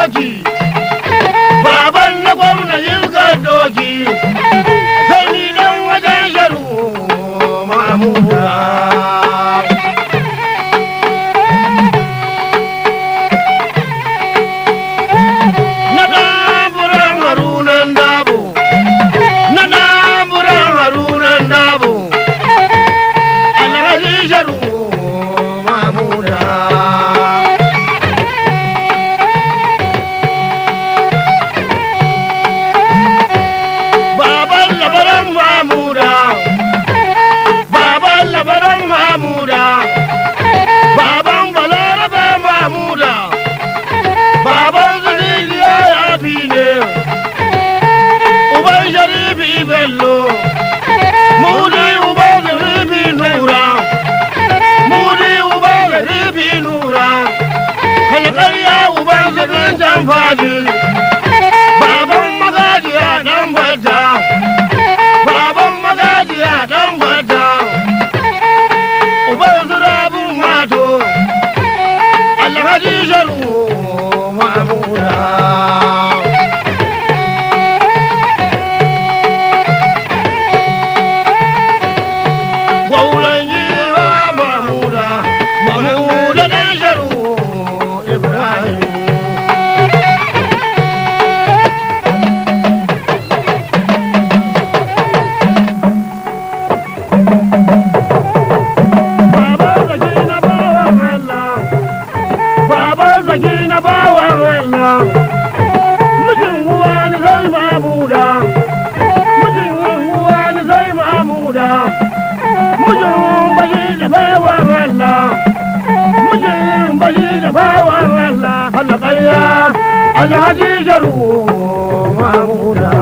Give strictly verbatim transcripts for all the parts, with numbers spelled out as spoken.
doki baban na gwamna yilgar doki sai ni dan wajen sharu mamuda na daburan harunan dabo na daburan harunan dabo alhaji sharu mamuda bello mudi uba da ribi nura mudi uba da ribi nura halƙarya uba da rinjan fadi baban magajiya dan bata baban magajiya dan bata uba zurabun mato alhaji sharu mamuda alhaji sharu mamuda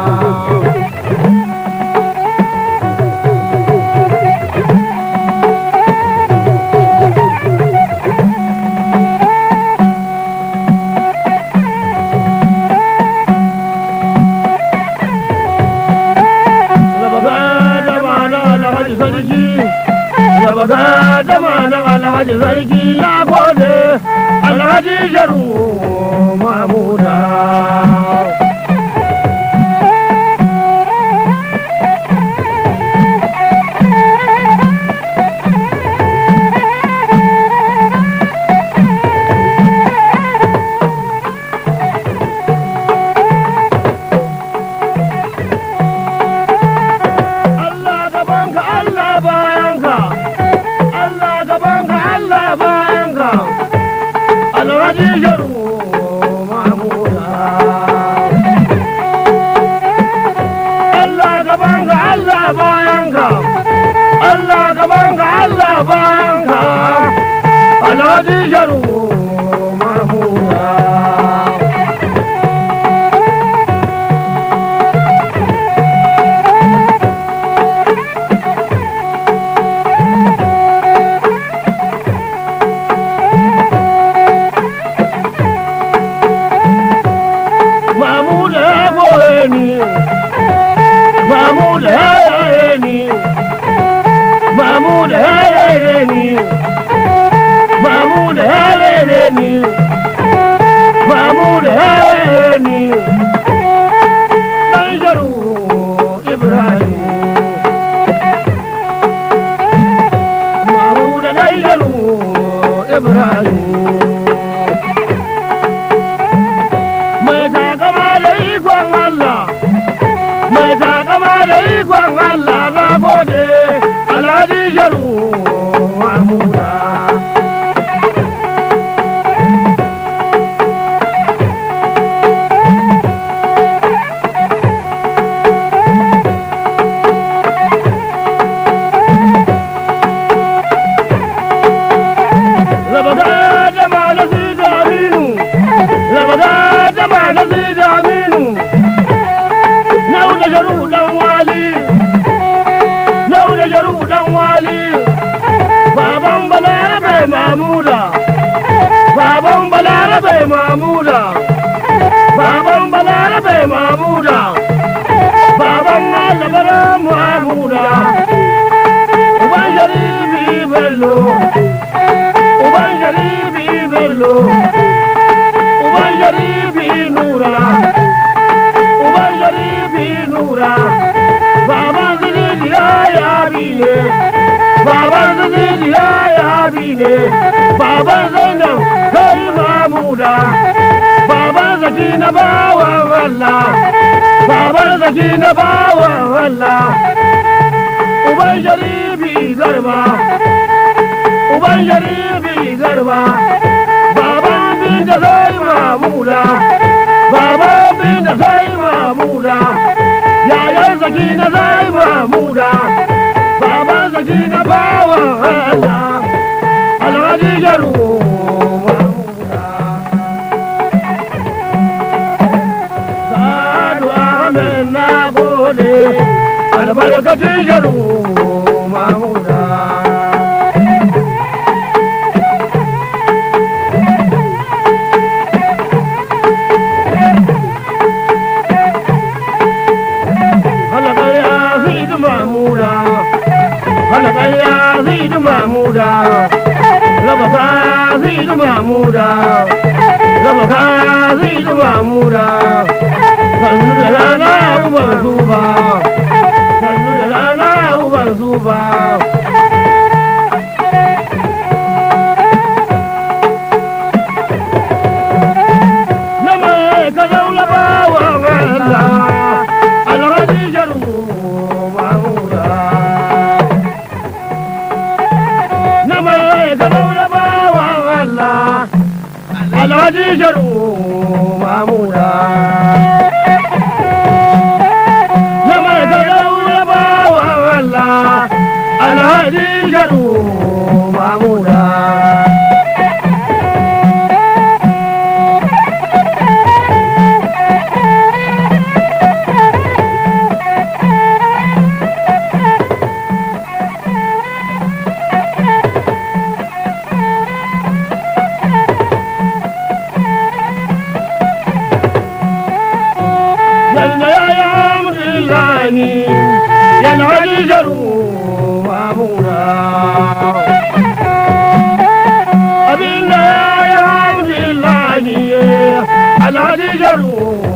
Labaga da mana alhaji sarki ya gode alhaji sharu mamuda Allah gabanka Allah bayanka Allah gabanka Allah bayanka alhaji sharu bayanka Allah gabanka Allah bayanka alhaji sharu mamuda mamuda boheni mamuda Mahmud Haleni Mahmud Haleni Mahmud Haleni Danjaru Ibrahim Mahmud Danjaru Ibrahim Mai takama da ikon Allah Mai takama da ikon Allah na gode alhaji sharu mamuda labaga da mana zida aminu labaga da mana zida aminu nau da sharu dan wali jaru dan wali baban balarabe mamuda baban balarabe mamuda baban balarabe mamuda baban malabara mamuda uban sharifi bello uban sharifi bello uban sharifi ne baban zainab sai mamuda baban zaki na bawan Allah baban zaki na bawan Allah uban sharibi garba uban sharibi garba baban bin da sai mamuda baban bin da sai mamuda yayan zaki na sai mamuda baban zaki na bawan Allah alhaji jaru mamuda sadu amin na gode albarkacin jaru mamuda Mamuda, Rabaka Zidu Mamuda, Rabaka Zidu Mamuda, Sanudalana Ubazuba, Sanudalana Ubazuba. Nama Kazaula Bawa Wala, Alhaji Jaru Mamuda. Alhaji Jaru Mamuda Nama Jaru Bawa Allah Alhaji Jaru Mamuda Alhaji Jaru Mamuda Abinda ya Alhaji Jaru